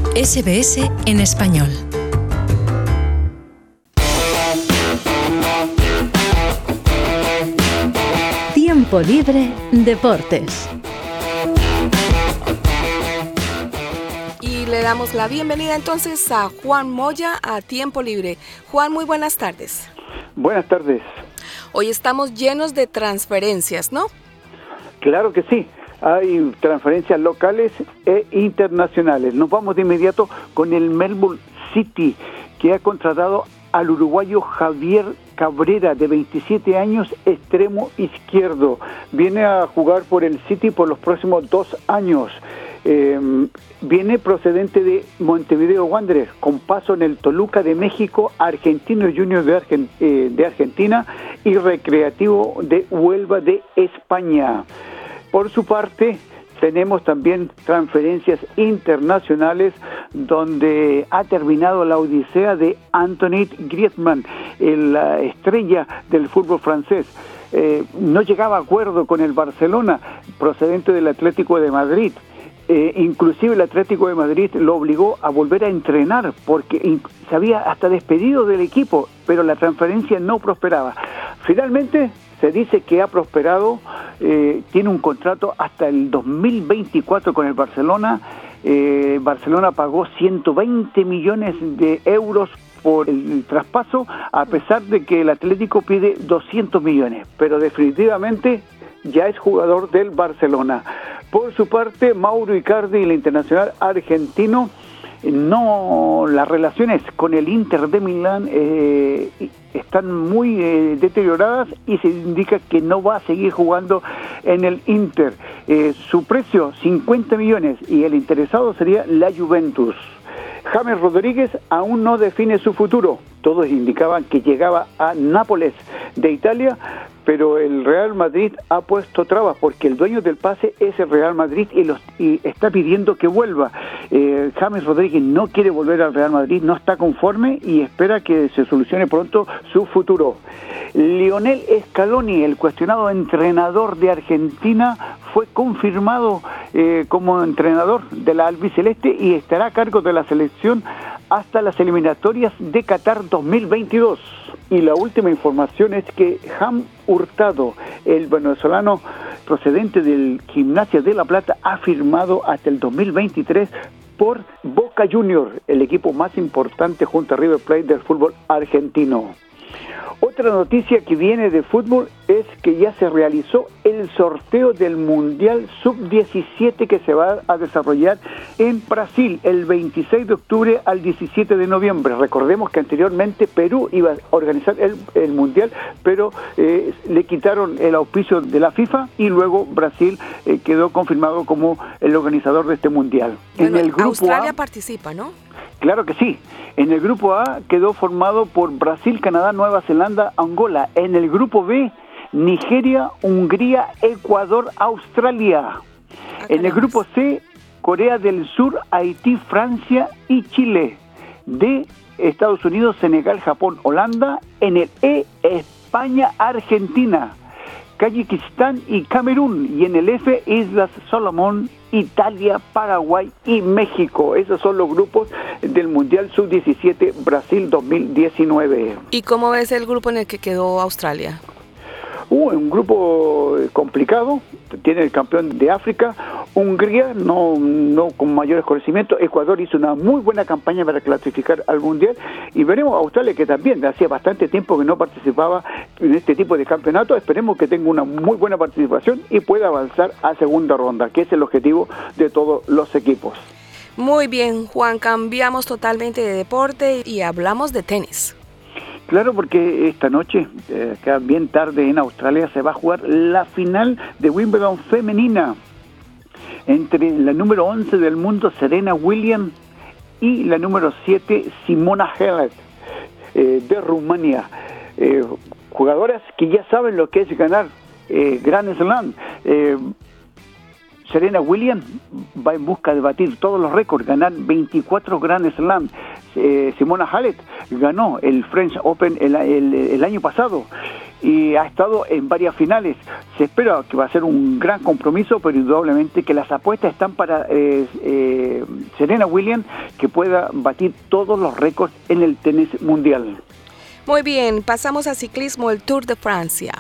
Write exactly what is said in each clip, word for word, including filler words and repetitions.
S B S en español. Tiempo Libre Deportes. Y le damos la bienvenida entonces a Juan Moya a Tiempo Libre. Juan, muy buenas tardes. Buenas tardes. Hoy estamos llenos de transferencias, ¿no? Claro que sí. Hay transferencias locales e internacionales. Nos vamos de inmediato con el Melbourne City, que ha contratado al uruguayo Javier Cabrera, de veintisiete años, extremo izquierdo. Viene a jugar por el City por los próximos dos años. Eh, viene procedente de Montevideo Wanderers, con paso en el Toluca de México, Argentino Juniors de, Argent- eh, de Argentina y Recreativo de Huelva de España. Por su parte, tenemos también transferencias internacionales donde ha terminado la odisea de Antoine Griezmann, la estrella del fútbol francés. Eh, no llegaba a acuerdo con el Barcelona, procedente del Atlético de Madrid. Eh, inclusive el Atlético de Madrid lo obligó a volver a entrenar porque in- se había hasta despedido del equipo, pero la transferencia no prosperaba. Finalmente se dice que ha prosperado, eh, tiene un contrato hasta el dos mil veinticuatro con el Barcelona. Eh, Barcelona pagó ciento veinte millones de euros por el traspaso, a pesar de que el Atlético pide doscientos millones, pero definitivamente ya es jugador del Barcelona. Por su parte, Mauro Icardi, el internacional argentino, no, las relaciones con el Inter de Milán eh, están muy eh, deterioradas y se indica que no va a seguir jugando en el Inter. Eh, su precio, cincuenta millones, y el interesado sería la Juventus. James Rodríguez aún no define su futuro. Todos indicaban que llegaba a Nápoles de Italia, pero el Real Madrid ha puesto trabas porque el dueño del pase es el Real Madrid y, los, y está pidiendo que vuelva. Eh, James Rodríguez no quiere volver al Real Madrid, no está conforme y espera que se solucione pronto su futuro. Lionel Scaloni, el cuestionado entrenador de Argentina, fue confirmado eh, como entrenador de la albiceleste y estará a cargo de la selección hasta las eliminatorias de Qatar dos mil veintidós. Y la última información es que Ham Hurtado, el venezolano procedente del Gimnasia de La Plata, ha firmado hasta el dos mil veintitrés por Boca Juniors, el equipo más importante junto a River Plate del fútbol argentino. Otra noticia que viene de fútbol es que ya se realizó el sorteo del Mundial sub diecisiete que se va a desarrollar en Brasil el veintiséis de octubre al diecisiete de noviembre. Recordemos que anteriormente Perú iba a organizar el, el Mundial, pero eh, le quitaron el auspicio de la FIFA y luego Brasil eh, quedó confirmado como el organizador de este Mundial. Bueno, en el grupo Australia A, participa, ¿no? Claro que sí. En el grupo A quedó formado por Brasil, Canadá, Nueva Zelanda, Angola. En el grupo B, Nigeria, Hungría, Ecuador, Australia. Ah, en el grupo C, Corea del Sur, Haití, Francia y Chile. D, Estados Unidos, Senegal, Japón, Holanda. En el E, España, Argentina, Kazajistán y Camerún. Y en el F, Islas Solomón, Italia, Paraguay y México. Esos son los grupos del Mundial sub diecisiete Brasil dos mil diecinueve. ¿Y cómo ves el grupo en el que quedó Australia? Uh, un grupo complicado, tiene el campeón de África, Hungría, no, no con mayores conocimientos, Ecuador hizo una muy buena campaña para clasificar al Mundial, y veremos a Australia, que también hacía bastante tiempo que no participaba en este tipo de campeonato. Esperemos que tenga una muy buena participación y pueda avanzar a segunda ronda, que es el objetivo de todos los equipos. Muy bien, Juan, cambiamos totalmente de deporte y hablamos de tenis. Claro, porque esta noche, eh, acá bien tarde en Australia, se va a jugar la final de Wimbledon femenina entre la número once del mundo, Serena Williams, y la número siete, Simona Halep, eh, de Rumania. Eh, jugadoras que ya saben lo que es ganar eh, Grand Slam. Eh, Serena Williams va en busca de batir todos los récords, ganar veinticuatro Grand Slam. Eh, Simona Halep ganó el French Open el, el, el año pasado y ha estado en varias finales. Se espera que va a ser un gran compromiso, pero indudablemente que las apuestas están para eh, eh, Serena Williams, que pueda batir todos los récords en el tenis mundial. Muy bien, pasamos a ciclismo, el Tour de Francia.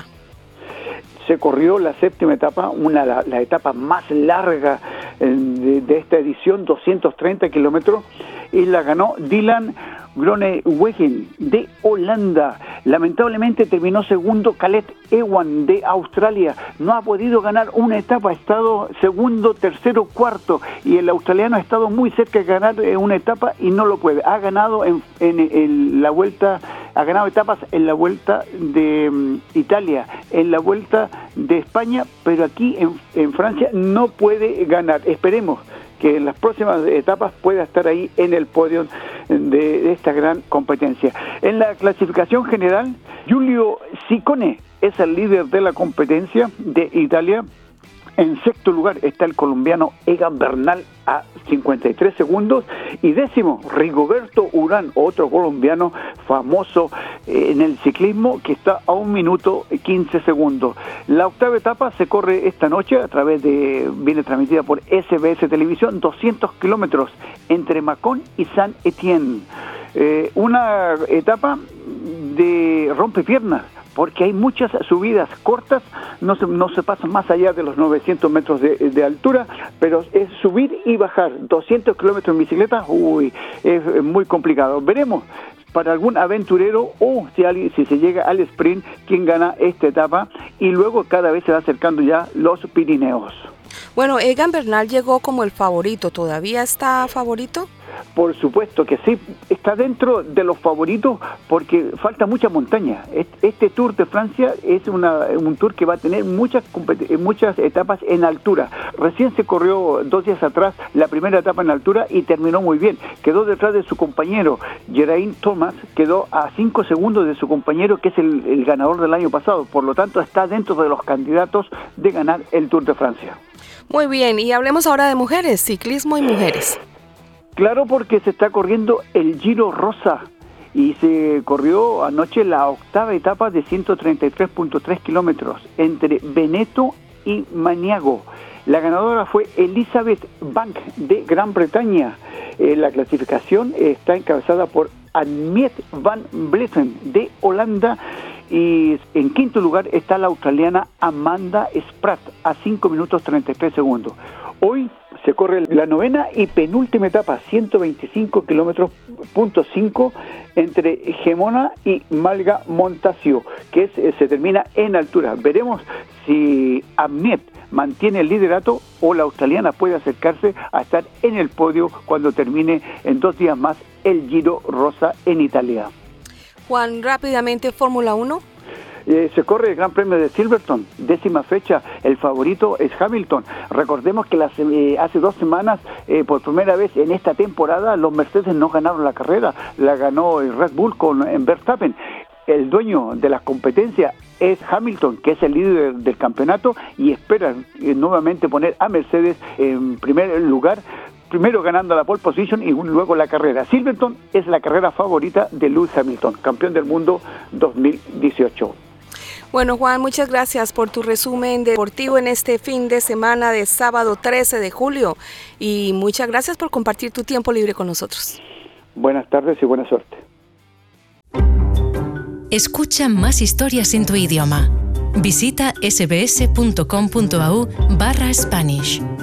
Se corrió la séptima etapa, una la, la etapa más larga de, de esta edición, doscientos treinta kilómetros, y la ganó Dylan Groenewegen de Holanda. Lamentablemente terminó segundo Caleb Ewan de Australia. No ha podido ganar una etapa, ha estado segundo, tercero, cuarto, y el australiano ha estado muy cerca de ganar una etapa y no lo puede. Ha ganado en, en, en la vuelta, ha ganado etapas en la vuelta de um, Italia, en la vuelta de España, pero aquí en, en Francia no puede ganar. Esperemos que en las próximas etapas pueda estar ahí en el podio de, de esta gran competencia. En la clasificación general, Giulio Ciccone es el líder de la competencia de Italia. En sexto lugar está el colombiano Egan Bernal a cincuenta y tres segundos. Y décimo, Rigoberto Urán, otro colombiano famoso en el ciclismo, que está a un minuto quince segundos. La octava etapa se corre esta noche a través de, viene transmitida por S B S Televisión, doscientos kilómetros entre Mâcon y Saint-Étienne. Eh, una etapa de rompepiernas, porque hay muchas subidas cortas, no se, no se pasan más allá de los novecientos metros de, de altura, pero es subir y bajar, doscientos kilómetros en bicicleta, uy, es muy complicado. Veremos para algún aventurero o si, alguien, si se llega al sprint, quién gana esta etapa, y luego cada vez se va acercando ya los Pirineos. Bueno, Egan Bernal llegó como el favorito, ¿todavía está favorito? Por supuesto que sí, está dentro de los favoritos porque falta mucha montaña. Este Tour de Francia es una, un tour que va a tener muchas, muchas etapas en altura. Recién se corrió dos días atrás la primera etapa en altura y terminó muy bien. Quedó detrás de su compañero, Geraint Thomas, quedó a cinco segundos de su compañero, que es el, el ganador del año pasado. Por lo tanto, está dentro de los candidatos de ganar el Tour de Francia. Muy bien, y hablemos ahora de mujeres, ciclismo y mujeres. Claro, porque se está corriendo el Giro Rosa y se corrió anoche la octava etapa de ciento treinta y tres punto tres kilómetros entre Veneto y Maniago. La ganadora fue Elizabeth Bank de Gran Bretaña. Eh, la clasificación está encabezada por Annemiek van Vleuten de Holanda, y en quinto lugar está la australiana Amanda Spratt a cinco minutos treinta y tres segundos. Hoy se corre la novena y penúltima etapa, ciento veinticinco kilómetros punto cinco entre Gemona y Malga Montasio, que es, se termina en altura. Veremos si Annemiek mantiene el liderato o la australiana puede acercarse a estar en el podio cuando termine en dos días más el Giro Rosa en Italia. Juan, rápidamente, Fórmula uno. Eh, se corre el Gran Premio de Silverstone, décima fecha, el favorito es Hamilton. Recordemos que las, eh, hace dos semanas, eh, por primera vez en esta temporada, los Mercedes no ganaron la carrera, la ganó el Red Bull con en Verstappen. El dueño de la competencia es Hamilton, que es el líder del campeonato, y esperan eh, nuevamente poner a Mercedes en primer lugar, primero ganando la pole position y luego la carrera. Silverstone es la carrera favorita de Lewis Hamilton, campeón del mundo dos mil dieciocho. Bueno, Juan, muchas gracias por tu resumen deportivo en este fin de semana de sábado trece de julio, y muchas gracias por compartir tu tiempo libre con nosotros. Buenas tardes y buena suerte. Escucha más historias en tu idioma. Visita sbs punto com punto a u barra Spanish.